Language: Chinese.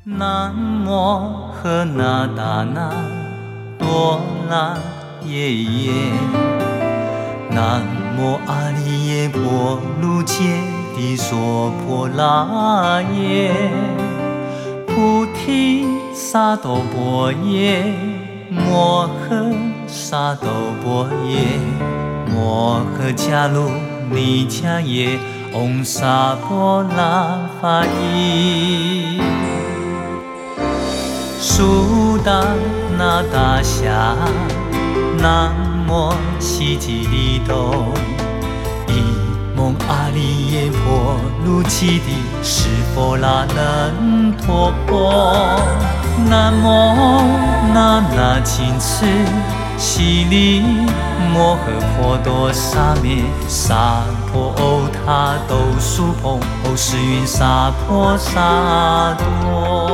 南无喝那达那多那耶耶，南无阿利耶婆卢揭谛娑婆拉耶，菩提萨埵婆耶，摩诃萨埵婆耶，摩诃迦卢尼迦耶，唵萨婆拉法依。苏达那达夏，南无悉吉利多，伊蒙阿利耶婆卢揭谛湿婆拉能陀婆，南无那那谨墀悉利摩诃婆多沙咩萨婆欧他斗苏婆欧世云萨婆萨多。